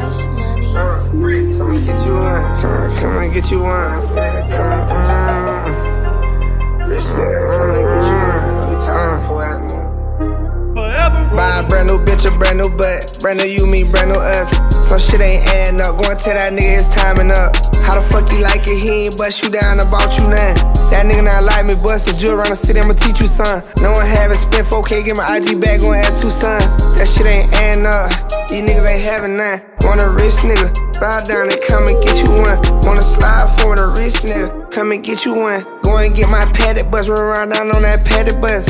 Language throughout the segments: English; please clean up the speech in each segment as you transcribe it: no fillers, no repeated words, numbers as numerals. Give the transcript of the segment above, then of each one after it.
Come and get you one. Come and get you one. Come and get you one. Rich nigga, come and get you one. We talking for that nigga. Buy a brand new bitch, a brand new butt. Brand new you, me, brand new us. Some shit ain't adding up. Go and tell that nigga it's timing up. How the fuck you like it? He ain't bust you down about you none. That nigga not like me, bust a jewel around the city, I'ma teach you son. No one haven't spent 4K, get my IG back, gon' ask two son. That shit ain't adding up. These niggas ain't having none. Want a rich nigga, bow down and come and get you one. Wanna slide for the rich nigga, come and get you one. Go and get my padded bus, run around down on that padded bus.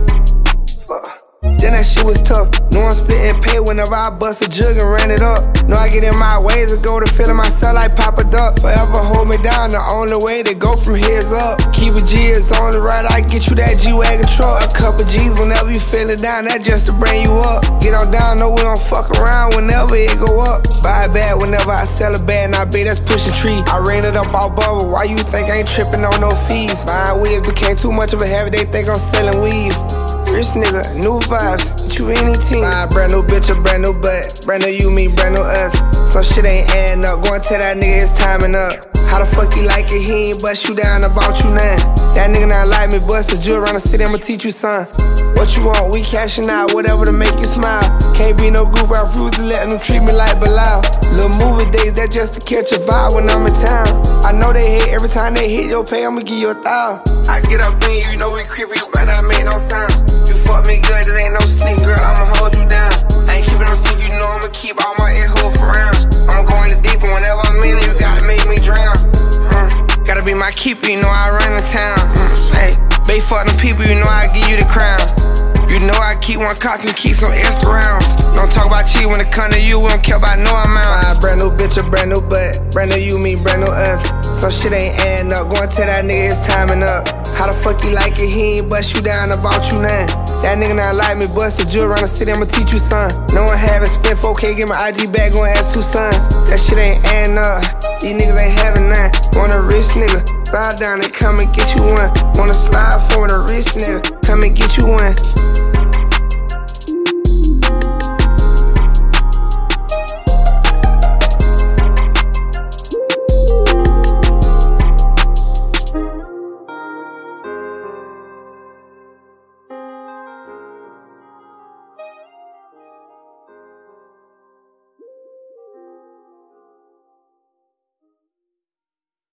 Fuck. Then that shit was tough. No one splitting pay whenever I bust a jug and ran it up. No, I get in my ways and go to feeling myself like Papa Duck. Forever hold me down, the only way to go from here is up. Keep a G is on the right, I get you that G-Wagon truck. A couple G's whenever you feel it down, that just to bring you up. Get on down, no we don't fuck around whenever it go up. Buy a bag whenever I sell a bag, and I bet that's pushing tree. I ran it up all bubble, why you think I ain't tripping on no fees? Buying wigs became too much of a habit, they think I'm selling weed. Rich nigga, new vibes, you anything. Buy a brand new bitch, a brand new butt. Brand new you, me, brand new us. Some shit ain't adding up. Go and tell that nigga it's timing up. How the fuck you like it? He ain't bust you down about you none. That nigga not like me, bust a jewel around the city, I'ma teach you son. What you want? We cashing out, whatever to make you smile. Can't be no goof, I refuse to let them treat me like Bilal. Little movie days, that just to catch a vibe when I'm in town. I know they hate every time they hit your pay, I'ma give you 1,000. I get up in you know we creepy, but I make no sound. You fuck me good, it ain't no sleep, girl, I'ma hold you down. I ain't keeping no secret, you know I'ma keep all my ear-holes around. I'm going to deep, and whenever I'm in it, you gotta make me drown. Gotta be my keeper, you know I run the town. Hey, babe, fuck them people, you know I give you the crown. You know I keep one cock and keep some extra rounds. Don't talk about cheat when it come to you, we don't care about no amount. Buy a brand new bitch, a brand new butt. Brand new you, me, brand new us. Some shit ain't adding up. Go and tell that nigga it's timing up. How the fuck you like it? He ain't bust you down about you none. That nigga not like me, bust a jewel around the city, I'ma teach you son. No one haven't spent 4K, get my IG back, gon' ask two son. That shit ain't adding up. These niggas ain't having none. Want a rich nigga, bow down and come and get you one. Wanna slide for the rich nigga,